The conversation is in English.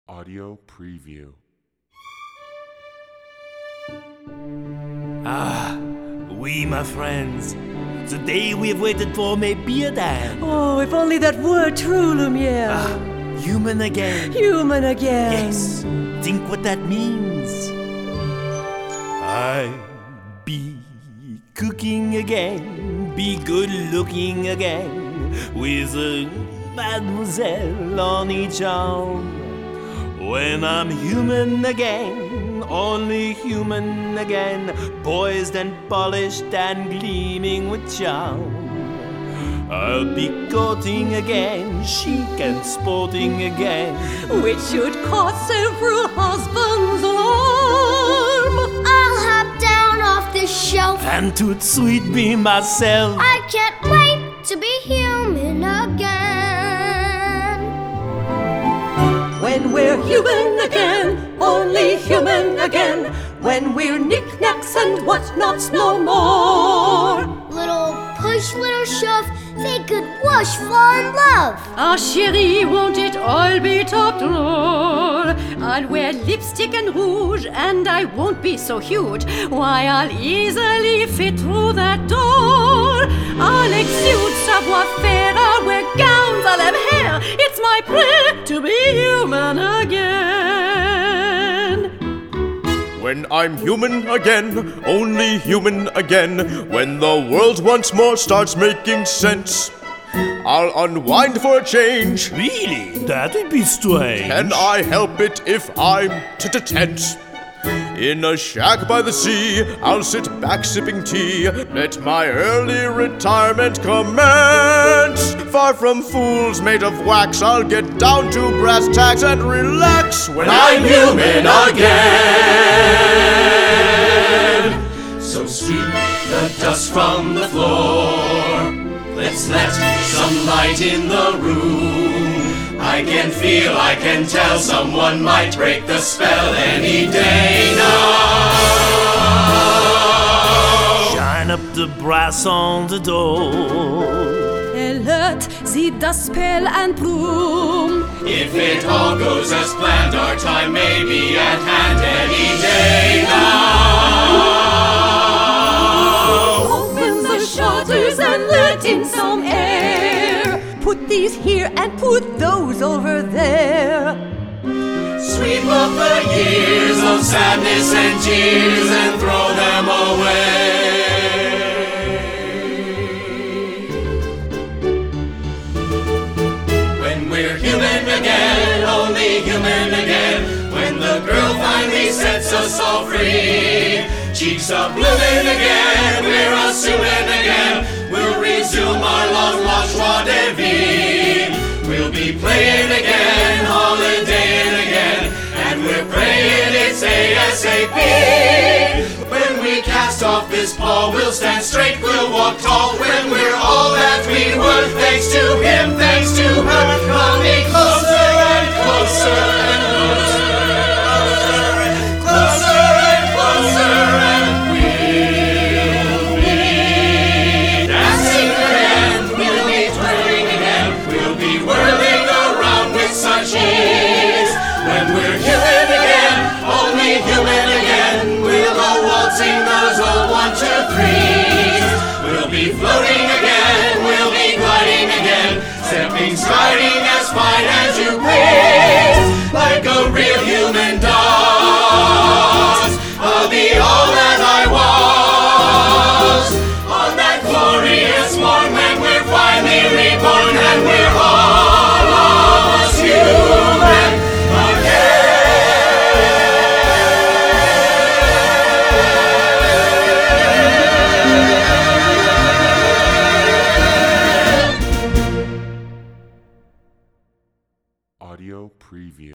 Audio preview. We, my friends, the day we have waited for may be at hand. Oh, if only that were true, Lumiere. Human again. Human again. Yes, think what that means. I be cooking again, be good looking again, with a mademoiselle on each arm. When I'm human again, only human again, poised and polished and gleaming with charm. I'll be courting again, chic and sporting again, Which should cause several husbands alarm. I'll hop down off this shelf. and toot sweet be myself. I can't wait to be human again. When we're human again, only human again, when we're knickknacks and whatnots no more. Little push, little shove, they could wash, fall in love. Ah, chérie, won't it all be top drawer? I'll wear lipstick and rouge, and I won't be so huge. Why, I'll easily fit through that door. I'll exude savoir-faire, I'll wear gowns, I'll have hair. It's my prayer to be human again. When I'm human again, only human again, when the world once more starts making sense, I'll unwind for a change. Really? That would be strange. Can I help it if I'm tense? In a shack by the sea, I'll sit back sipping tea. Let my early retirement commence. Far from fools made of wax, I'll get down to brass tacks and relax when I'm human again. So sweep the dust from the floor. Let's let some light in the room. I can feel, I can tell, someone might break the spell any day now. Shine up the brass on the door. Alert, sie das Spell and broom. If it all goes as planned, our time may be at hand any day now. Open the shutters and let in some air. Put these here and put those over there. Sweep up the years of sadness and tears and throw them away. When we're human again, only human again, when the girl finally sets us all free, cheeks are blooming again, we're assuming again, we'll resume our long-lost joie de vivre. We'll be playing again, holidaying again, and we're praying it's ASAP. When we cast off this pall, we'll stand straight, we'll walk tall. When we're all that we were, thanks to him, thanks to her, coming closer and closer and closer, closer and closer, and we'll be dancing again, we'll be twirling again, we'll be whirling around with such ease. When we're human again, only human again, we'll go waltzing those old 1, 2, 3s. We'll be floating again, we'll be gliding again, stepping, striding as fine as you please. Like a real human does, I'll be all that I was. On that glorious morn when we're finally reborn and we're all of us human Audio preview.